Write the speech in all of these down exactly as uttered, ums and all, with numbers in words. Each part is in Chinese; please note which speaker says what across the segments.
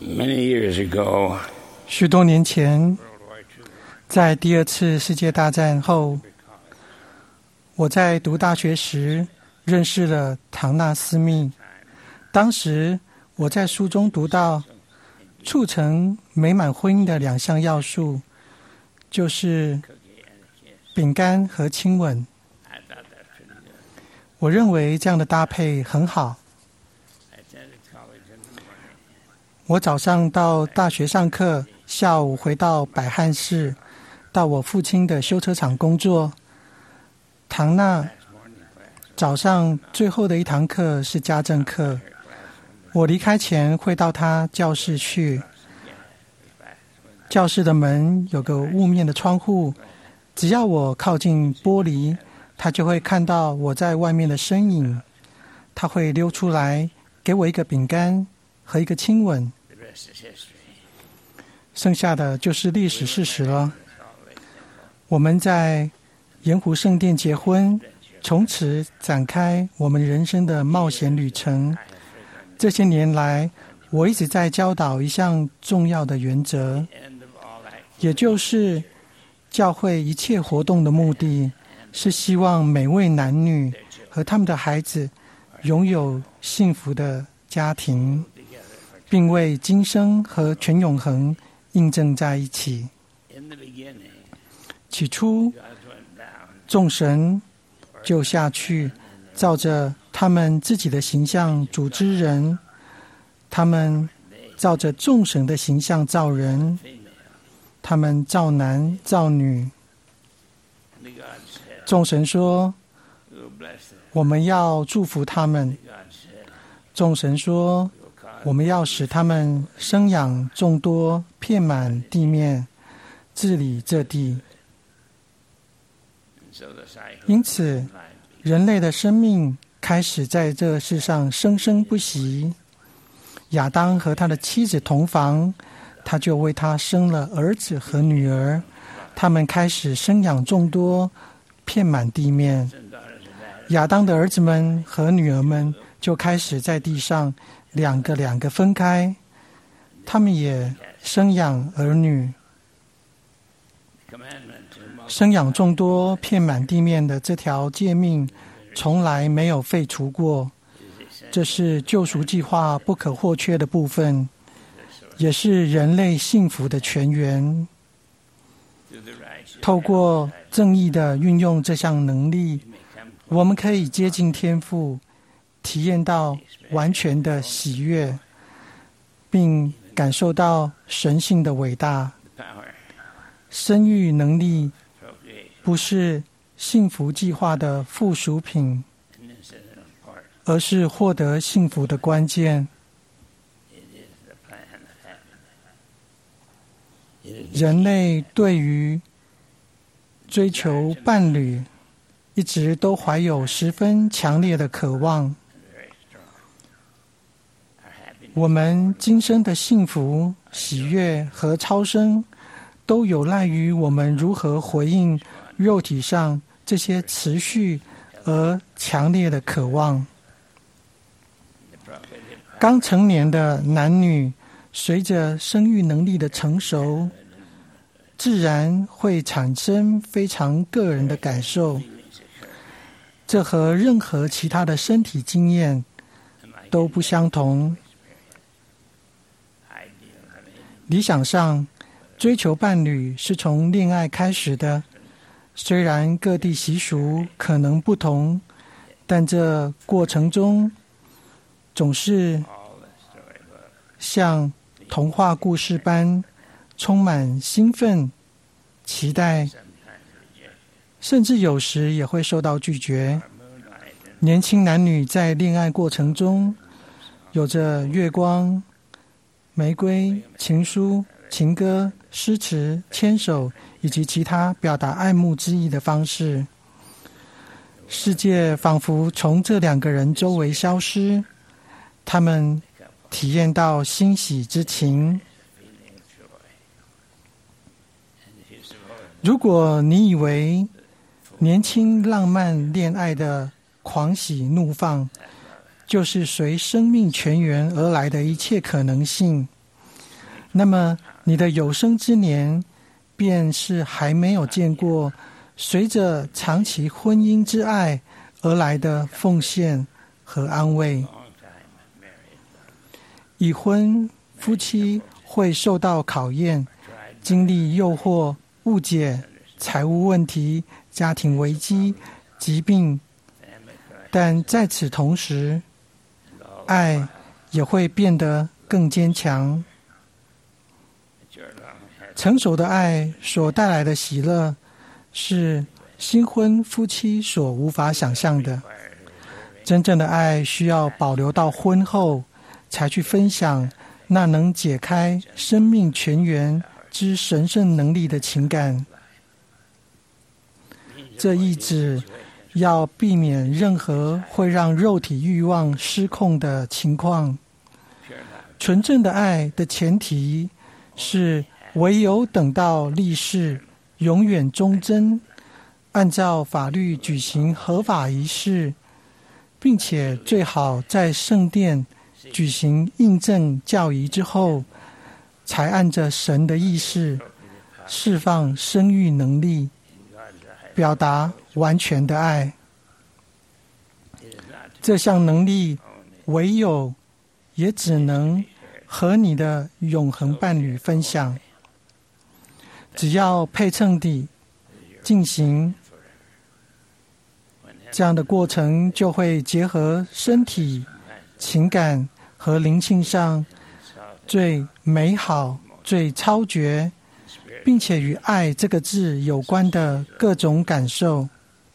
Speaker 1: Many years ago,
Speaker 2: 许多年前，在第二次世界大战后，我在读大学时认识了唐纳斯密。当时我在书中读到，促成美满婚姻的两项要素，就是饼干和亲吻。我认为这样的搭配很好。我早上到大学上课，下午回到百汉市，到我父亲的修车厂工作。唐娜早上最后的一堂课是家政课，我离开前会到他教室去。教室的门有个雾面的窗户，只要我靠近玻璃，他就会看到我在外面的身影。他会溜出来，给我一个饼干和一个亲吻。剩下的就是历史事实了。我们在盐湖圣殿结婚，从此展开我们人生的冒险旅程。这些年来，我一直在教导一项重要的原则，也就是教会一切活动的目的是希望每位男女和他们的孩子拥有幸福的家庭，并为今生和全永恒印证在一起。起初，众神就下去，照着他们自己的形象组织人，他们照着众神的形象造人，他们造男造女。众神说，我们要祝福他们。众神说，我们要使他们生养众多，遍满地面，治理这地。因此，人类的生命开始在这世上生生不息。亚当和他的妻子同房，他就为他生了儿子和女儿，他们开始生养众多，遍满地面。亚当的儿子们和女儿们就开始在地上两个两个分开，他们也生养儿女。生养众多，遍满地面的这条诫命从来没有废除过，这是救赎计划不可或缺的部分，也是人类幸福的泉源。透过正义的运用这项能力，我们可以接近天父，体验到完全的喜悦，并感受到神性的伟大。生育能力不是幸福计划的附属品，而是获得幸福的关键。人类对于追求伴侣一直都怀有十分强烈的渴望。我们今生的幸福、喜悦和超生，都有赖于我们如何回应肉体上这些持续而强烈的渴望。刚成年的男女，随着生育能力的成熟，自然会产生非常个人的感受，这和任何其他的身体经验都不相同。理想上，追求伴侣是从恋爱开始的，虽然各地习俗可能不同，但这过程中总是像童话故事般充满兴奋、期待，甚至有时也会受到拒绝。年轻男女在恋爱过程中，有着月光、玫瑰、情书、情歌、诗词、牵手以及其他表达爱慕之意的方式。世界仿佛从这两个人周围消失，他们体验到欣喜之情。如果你以为年轻浪漫恋爱的狂喜怒放就是随生命泉源而来的一切可能性， 那么你的有生之年便是还没有见过随着长期婚姻之爱而来的奉献和安慰。已婚夫妻会受到考验，经历诱惑、误解、财务问题、家庭危机、疾病，但在此同时，爱也会变得更坚强。成熟的爱所带来的喜乐，是新婚夫妻所无法想象的。真正的爱需要保留到婚后，才去分享那能解开生命泉源之神圣能力的情感。这意指要避免任何会让肉体欲望失控的情况。纯正的爱的前提是，唯有等到立誓永远忠贞，按照法律举行合法仪式，并且最好在圣殿举行印证教仪之后，才按着神的意识释放生育能力，表达完全的爱。这项能力唯有也只能和你的永恒伴侣分享。只要配称地进行这样的过程，就会结合身体、情感和灵性上最美好、最超绝，并且与爱这个字有关的各种感受。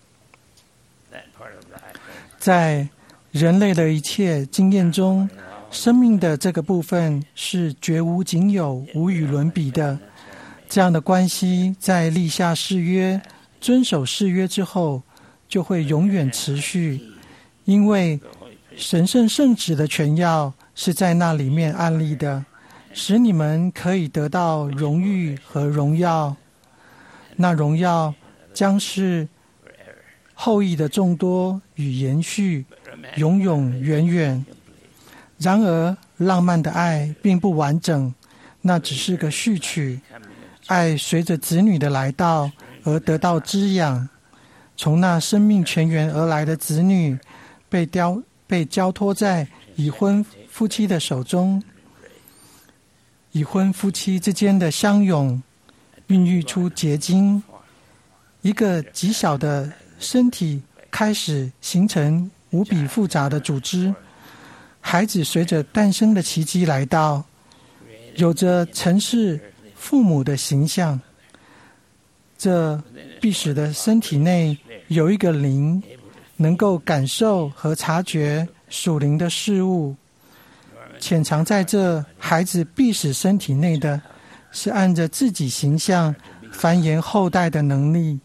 Speaker 2: 在人类的一切经验中，生命的这个部分是绝无仅有、无与伦比的。这样的关系在立下誓约、遵守誓约之后，就会永远持续，因为神圣圣旨的权要是在那里面安立的，使你们可以得到荣誉和荣耀。那荣耀将是后裔的众多与延续，永永远远。然而，浪漫的爱并不完整，那只是个序曲。爱随着子女的来到而得到滋养，从那生命泉源而来的子女被交被交托在已婚夫妻的手中。已婚夫妻之间的相拥，孕育出结晶，一个极小的身体开始形成无比复杂的组织。孩子随着诞生的奇迹来到，有着曾是父母的形象。这必使得身体内有一个灵，能够感受和察觉属灵的事物。潜藏在这孩子必使身体内的，是按着自己形象繁衍后代的能力。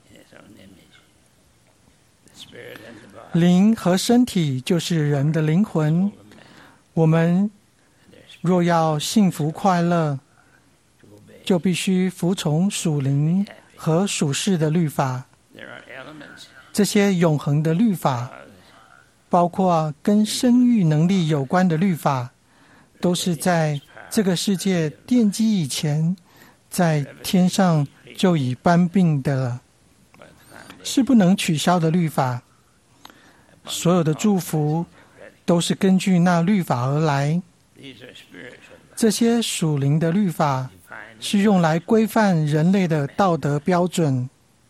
Speaker 2: 灵和身体就是人的灵魂。我们若要幸福快乐，就必须服从属灵和属世的律法。这些永恒的律法，包括跟生育能力有关的律法，都是在这个世界奠基以前，在天上就已颁布的了，是不能取消的律法。所有的祝福都是根据那律法而来。这些属灵的律法是用来规范人类的道德标准。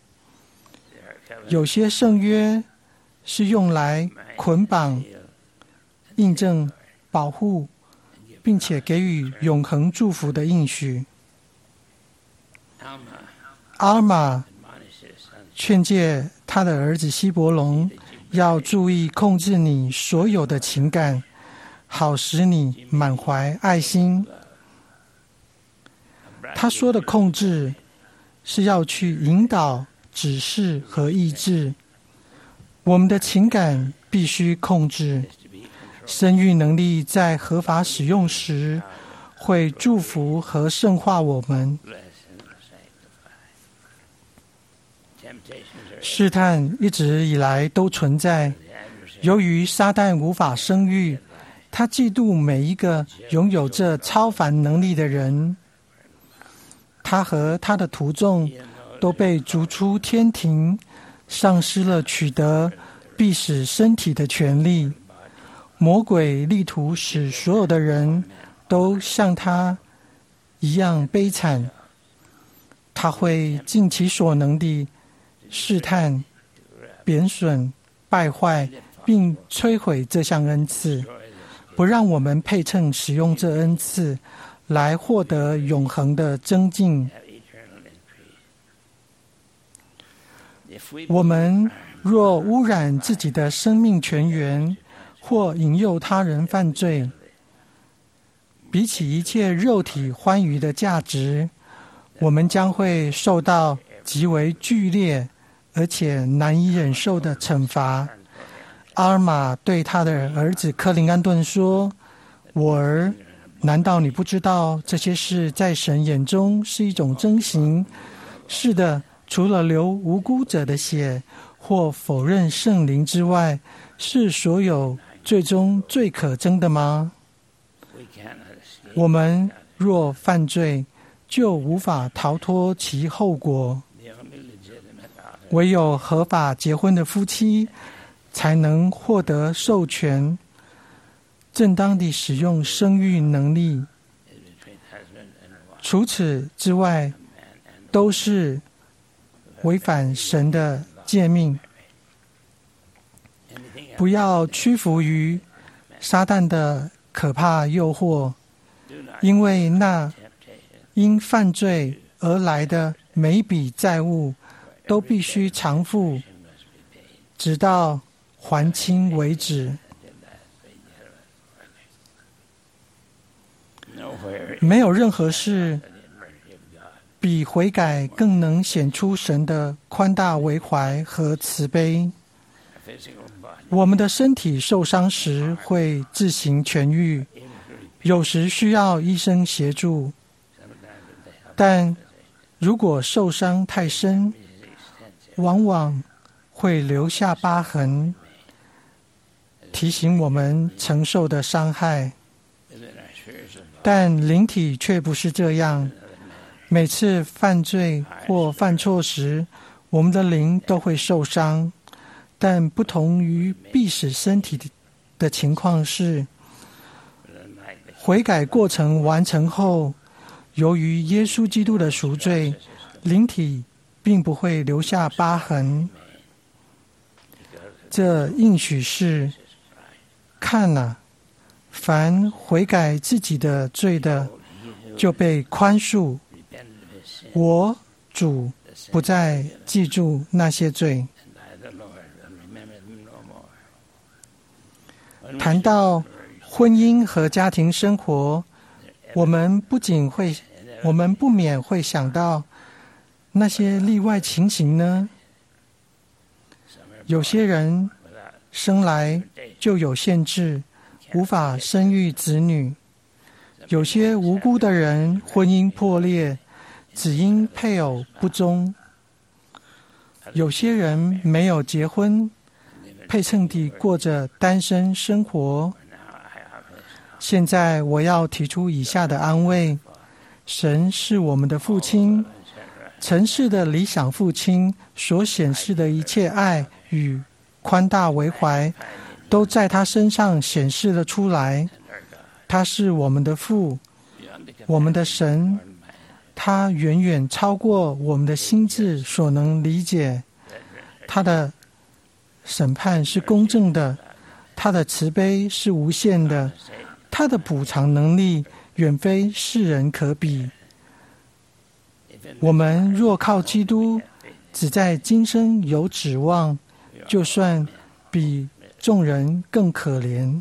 Speaker 2: 有些圣约是用来捆绑、印证、保护，并且给予永恒祝福的应许。阿玛劝诫他的儿子希伯龙要注意控制你所有的情感，好使你满怀爱心。他说的控制是要去引导、指示和抑制。我们的情感必须控制。生育能力在合法使用时，会祝福和圣化我们。试探一直以来都存在。由于撒旦无法生育，他嫉妒每一个拥有这超凡能力的人。 他和他的徒众都被逐出天庭，丧失了取得必使身体的权利。魔鬼力图使所有的人都像他一样悲惨，他会尽其所能地试探、贬损、败坏并摧毁这项恩赐，不让我们配称使用这恩赐来获得永恒的增进。我们若污染自己的生命泉源，或引诱他人犯罪，比起一切肉体欢愉的价值，我们将会受到极为剧烈而且难以忍受的惩罚。阿尔玛对他的儿子克林安顿说：“我儿，难道你不知道这些事在神眼中是一种憎刑？是的，除了流无辜者的血或否认圣灵之外，是所有最终最可憎的吗？我们若犯罪，就无法逃脱其后果。唯有合法结婚的夫妻才能获得授权，正当地使用生育能力。除此之外，都是违反神的诫命。不要屈服于撒旦的可怕诱惑，因为那因犯罪而来的每一笔债务都必须偿付，直到还清为止。没有任何事比悔改更能显出神的宽大为怀和慈悲。我们的身体受伤时会自行痊愈，有时需要医生协助，但如果受伤太深，往往会留下疤痕，提醒我们承受的伤害。但灵体却不是这样，每次犯罪或犯错时，我们的灵都会受伤。但不同于必使身体的情况是，悔改过程完成后，由于耶稣基督的赎罪，灵体并不会留下疤痕。这应许是：看哪，凡悔改自己的罪的，就被宽恕。我主不再记住那些罪。谈到婚姻和家庭生活，我们不仅会，我们不免会想到那些例外情形呢？有些人生来就有限制，无法生育子女；有些无辜的人婚姻破裂，只因配偶不忠；有些人没有结婚，配称地过着单身生活。现在我要提出以下的安慰：神是我们的父亲，尘世的理想父亲所显示的一切爱与宽大为怀，都在他身上显示了出来。他是我们的父，我们的神，他远远超过我们的心智所能理解。他的审判是公正的，他的慈悲是无限的，他的补偿能力远非世人可比。我们若靠基督，只在今生有指望，就算比众人更可怜。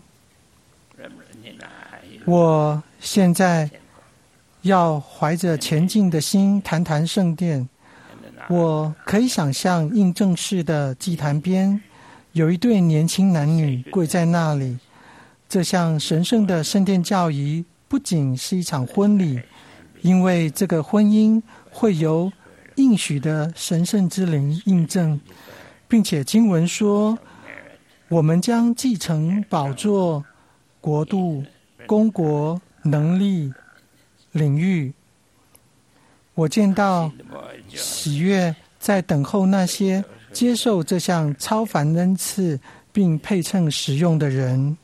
Speaker 2: 我现在要怀着前进的心谈谈圣殿。我可以想象印证式的祭坛边有一对年轻男女跪在那里。这项神圣的圣殿教仪不仅是一场婚礼，因为这个婚姻会由应许的神圣之灵印证，并且经文说，我们将继承宝座、国度、公国、能力、领域。 我见到喜悦在等候那些接受这项超凡恩赐并配称使用的人。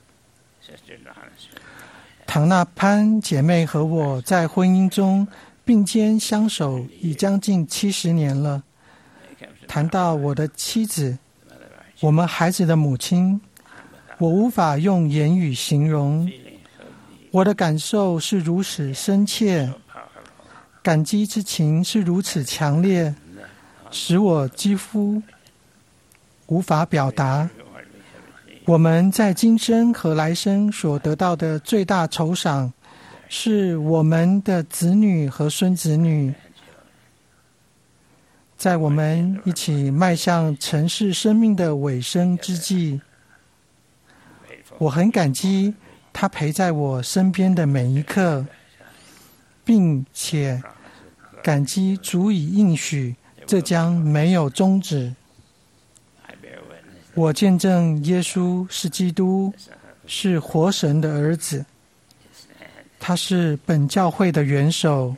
Speaker 2: 唐纳潘姐妹和我在婚姻中并肩相守已将近七十年了。谈到我的妻子，我们孩子的母亲，我无法用言语形容。我的感受是如此深切，感激之情是如此强烈，使我几乎无法表达。我们在今生和来生所得到的最大酬赏，是我们的子女和孙子女。在我们一起迈向尘世生命的尾声之际，我很感激他陪在我身边的每一刻，并且感激足以应许这将没有终止。我见证耶稣是基督，是活神的儿子，他是本教会的元首。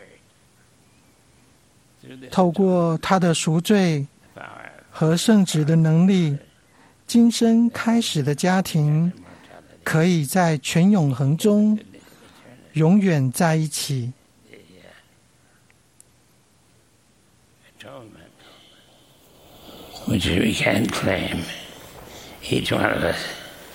Speaker 2: 透过他的赎罪和圣旨的能力，今生开始的家庭可以在全永恒中永远在一起。
Speaker 1: Which we can claim, each one of us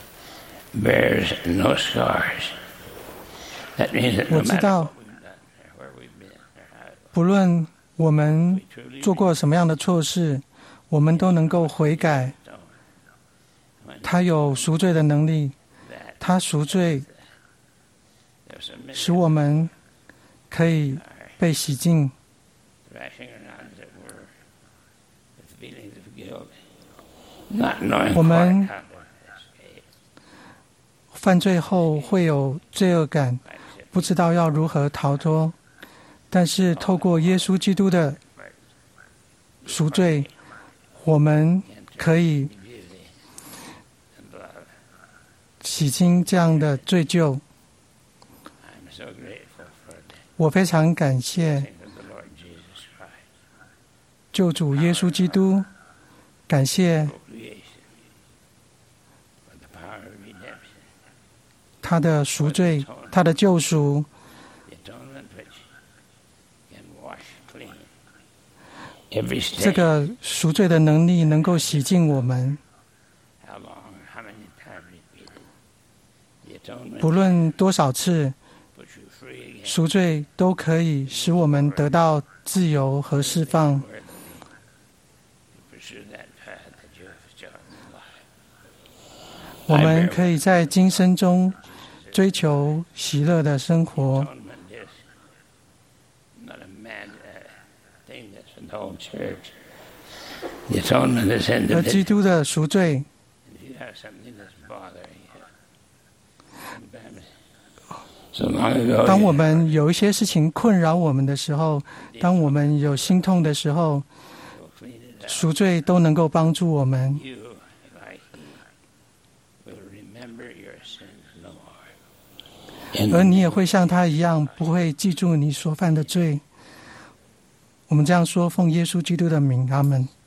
Speaker 1: bears no scars. That means that no
Speaker 2: 我知
Speaker 1: matter
Speaker 2: 道
Speaker 1: what we've done or where we've been or how it
Speaker 2: 不论我们做过什么样的错事，我们都能够悔改。他有赎罪的能力，他赎罪
Speaker 1: there's some
Speaker 2: 使我们可以被洗净。
Speaker 1: thrashing around, as it were, with feelings of guilt, not knowing
Speaker 2: 我
Speaker 1: quite
Speaker 2: 们
Speaker 1: how to escape.
Speaker 2: 犯罪后会有罪恶感，不知道要如何逃脱。但是透过耶稣基督的赎罪，我们可以
Speaker 1: Beauty and love.
Speaker 2: 洗清这样的罪疚。
Speaker 1: I'm so grateful for the
Speaker 2: 我非常感谢
Speaker 1: blessings of the Lord Jesus Christ.
Speaker 2: 救主耶稣基督，感谢
Speaker 1: Creation, for the power of redemption,
Speaker 2: 他的赎罪，他的救赎。
Speaker 1: the atonement which can wash clean every stain.
Speaker 2: 这个赎罪的能力能够洗净我们，
Speaker 1: How long, how many times repeated? The atonement
Speaker 2: 不论多少次
Speaker 1: puts you free again.
Speaker 2: 赎罪，都可以使我们得到自由和释放。
Speaker 1: Worthily to pursue that path that you have chosen in life.
Speaker 2: 我们可以在今生中追求喜乐的生活。
Speaker 1: Atonement is not a mad uh, thing that's in the whole church. The atonement is in the
Speaker 2: 而基督的赎罪，
Speaker 1: If you have something that's bothering you, sometimes so long ago,
Speaker 2: 当
Speaker 1: you
Speaker 2: 我们有一些事情困扰我们的时候，当我们有心痛的时候，
Speaker 1: will clean it up.
Speaker 2: 赎罪都能够帮助我们。
Speaker 1: You, like he, will remember your sins no more.
Speaker 2: 而
Speaker 1: In
Speaker 2: 你也会像他一样，不会记住你所犯的罪。我们这样说，奉耶稣基督的名，阿门。